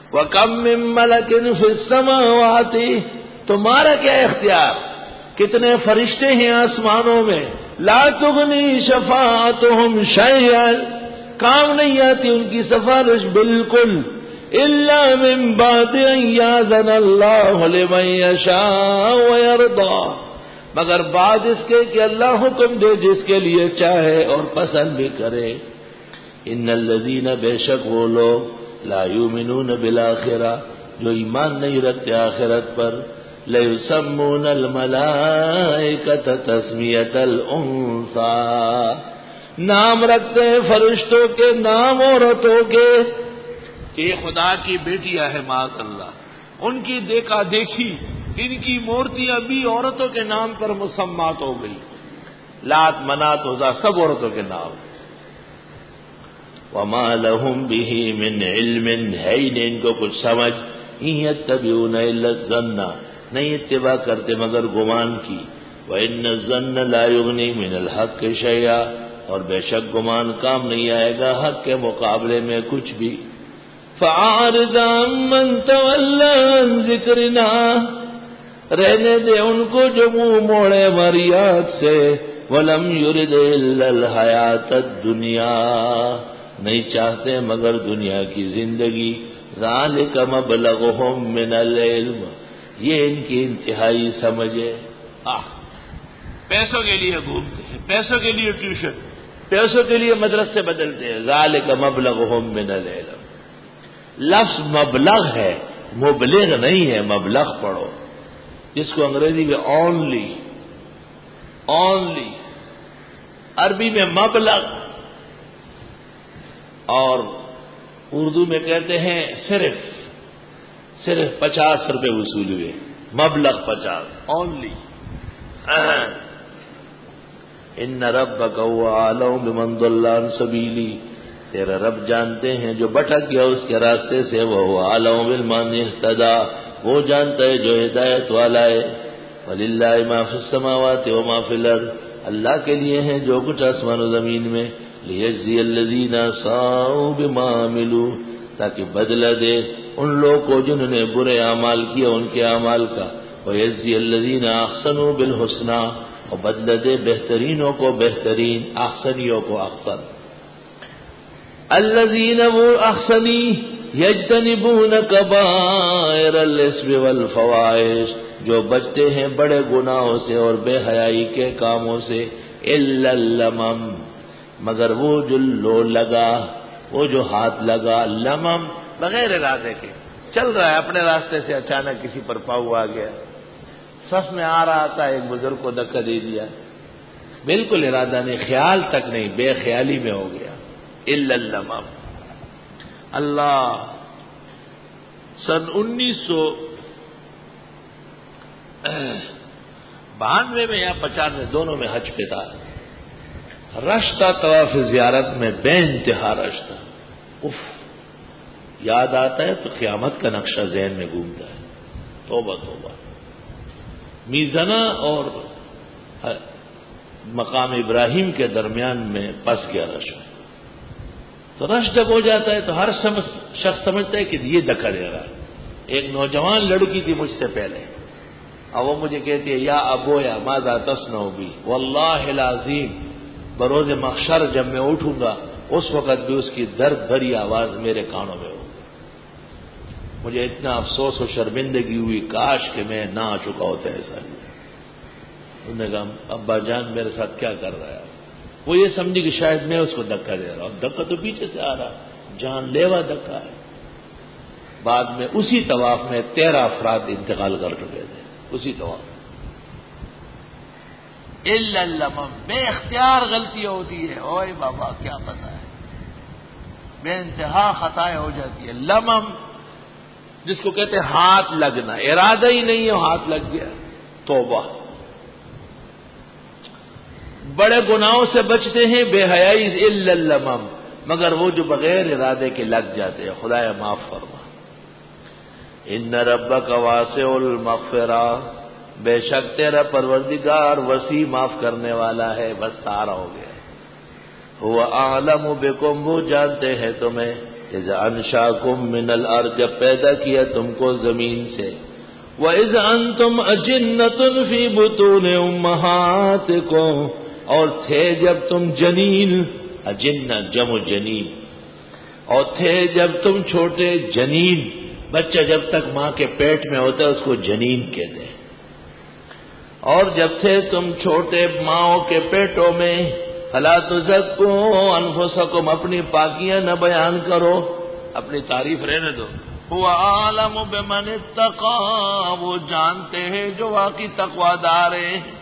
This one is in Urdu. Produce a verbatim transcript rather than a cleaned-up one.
وَكَمْ مِن مَّلَكٍ فِي السَّمَاوَاتِ، تمہارا کیا اختیار، کتنے فرشتے ہیں آسمانوں میں، لا تغنی شفاعتهم شیئا، کام نہیں آتی ان کی سفارش بالکل، الا من بعد ان یاذن اللہ لمن یشاء ویرضی، مگر بعد اس کے کہ اللہ حکم دے جس کے لیے چاہے اور پسند بھی کرے۔ ان الذین، بے شک وہ لوگ، لا یؤمنون بالآخرہ، جو ایمان نہیں رکھتے آخرت پر، لَيُسَمُّونَ الْمَلَائِكَةَ تَسْمِيَةَ الْأُنثىٰ، نام رکھتے ہیں فرشتوں کے نام عورتوں کے، کہ یہ خدا کی بیٹیاں ہیں معاذ اللہ، ان کی دیکھا دیکھی، ان کی مورتیاں بھی عورتوں کے نام پر مسمات ہو گئی، لات منات عزا سب عورتوں کے نام۔ وَمَا لَهُم بِهِ مِنْ عِلْمٍ، ہے ہی نہیں ان کو کچھ سمجھ، إِن يَتَّبِعُونَ إِلَّا الظَّنَّ، نہیں اتباع کرتے مگر گمان کی، وَإِنَّ الظَّنَّ لَا يُغْنِي مِنَ الْحَقِّ شَيْئًا، اور بے شک گمان کام نہیں آئے گا حق کے مقابلے میں کچھ بھی۔ فَأَعْرِضْ عَمَّن تَوَلَّىٰ عَن ذِكْرِنَا، رہنے دے ان کو جو منہ موڑے ہماری یاد سے، وَلَمْ يُرِدْ إِلَّا الْحَيَاةَ الدُّنْيَا، نہیں چاہتے مگر دنیا کی زندگی، ذَلِكَ مَبْلَغُهُم مِّنَ الْعِلْمِ، یہ ان کی انتہائی سمجھے۔ پیسوں کے لیے گھومتے ہیں، پیسوں کے لیے ٹیوشن، پیسوں کے لیے مدرسے بدلتے ہیں، ذالک مبلغہم من العلم، لفظ مبلغ ہے، مبلغ نہیں ہے، مبلغ پڑھو، جس کو انگریزی میں اونلی، اونلی، عربی میں مبلغ، اور اردو میں کہتے ہیں صرف، صرف پچاس روپے وصول ہوئے، مبلغ پچاس، اونلی۔ ان ربک هو اعلم بمن ضل عن سبیلی، تیرا رب جانتے ہیں جو بھٹک گیا اس کے راستے سے، وہ اعلم بمن اہتدی، وہ جانتا ہے جو ہدایت والا ہے۔ وللہ ما فی السماوات وما فی الارض، اللہ کے لیے ہیں جو کچھ آسمان و زمین میں، لیجزی الذین اساءوا بما عملوا، تاکہ بدلہ دے ان لوگوں کو جنہوں نے برے اعمال کیا ان کے اعمال کا، ویجزی الذین احسنوا بالحسنی، اور بدلہ دے بہترینوں کو بہترین، احسنیوں کو احسن۔ الذین، وہ احسنی، یجتنبون کبائر الاثم والفواحش، جو بچتے ہیں بڑے گناہوں سے اور بے حیائی کے کاموں سے، الا اللمم، مگر وہ جو لو لگا، وہ جو ہاتھ لگا، لمم بغیر ارادے کے، چل رہا ہے اپنے راستے سے، اچانک کسی پر پاؤ آ گیا، صف میں آ رہا تھا ایک بزرگ کو دھکا دے دیا، بالکل ارادہ نہیں، خیال تک نہیں، بے خیالی میں ہو گیا، الا اللمم۔ اللہ سن انیس سو بانوے میں یا پچانوے دونوں میں حج پہ تھا، رش تھا طواف زیارت میں، بے انتہا رش تھا، اف، یاد آتا ہے تو قیامت کا نقشہ ذہن میں گھومتا ہے، توبہ توبہ۔ میزنا اور مقام ابراہیم کے درمیان میں پس گیا رش میں، تو رش جب ہو جاتا ہے تو ہر شخص سمجھتا ہے کہ یہ دھکا دے رہا ہے۔ ایک نوجوان لڑکی تھی مجھ سے پہلے، اور وہ مجھے کہتی ہے، یا ابویا ماذا تصنع بی، واللہ العظیم بروز محشر جب میں اٹھوں گا اس وقت بھی اس کی درد بھری آواز میرے کانوں میں ہو۔ مجھے اتنا افسوس و شرمندگی ہوئی، کاش کہ میں نہ آ چکا ہوتا ایسا۔ انہوں نے کہا ابا جان میرے ساتھ کیا کر رہا ہے؟ وہ یہ سمجھی کہ شاید میں اس کو دھکا دے رہا ہوں، دھکا تو پیچھے سے آ رہا، جان لیوا دھکا ہے۔ بعد میں اسی طواف میں تیرہ افراد انتقال کر چکے تھے، اسی طواف میں۔ الا اللمم، بے اختیار غلطی ہوتی ہے، اوئے بابا کیا پتہ ہے، بے انتہا خطائیں ہو جاتی ہے۔ لمم جس کو کہتے ہیں ہاتھ لگنا، ارادہ ہی نہیں ہے، ہاتھ لگ گیا، توبہ۔ بڑے گناہوں سے بچتے ہیں بے حیائی، الا اللمم، مگر وہ جو بغیر ارادے کے لگ جاتے ہیں، خدایا معاف فرما۔ ان ربک واسع المغفرہ، بے شک تیرا پروردگار وسیع معاف کرنے والا ہے، بس سارا ہو گیا۔ هو اعلم بکم، وہ جانتے ہیں تمہیں، اذ انشاکم من الارض، جب پیدا کیا تم کو زمین سے، وَإِذْ أَنْتُمْ أَجِنَّةٌ فِي بُطُونِ أُمَّهَاتِكُمْ، اور تھے جب تم جنین، اجنہ جمع جنین، اور تھے جب تم چھوٹے جنین، بچہ جب تک ماں کے پیٹ میں ہوتا ہے اس کو جنین کہتے ہیں، اور جب تھے تم چھوٹے ماؤں کے پیٹوں میں، فَلَا تُزَكُّوا أَنفُسَكُمْ، اپنی پاکیاں نہ بیان کرو، اپنی تعریف رہنے دو، هُوَ أَعْلَمُ بِمَنِ اتَّقَىٰ، وہ جانتے ہیں جو واقعی تقویٰ دار ہے۔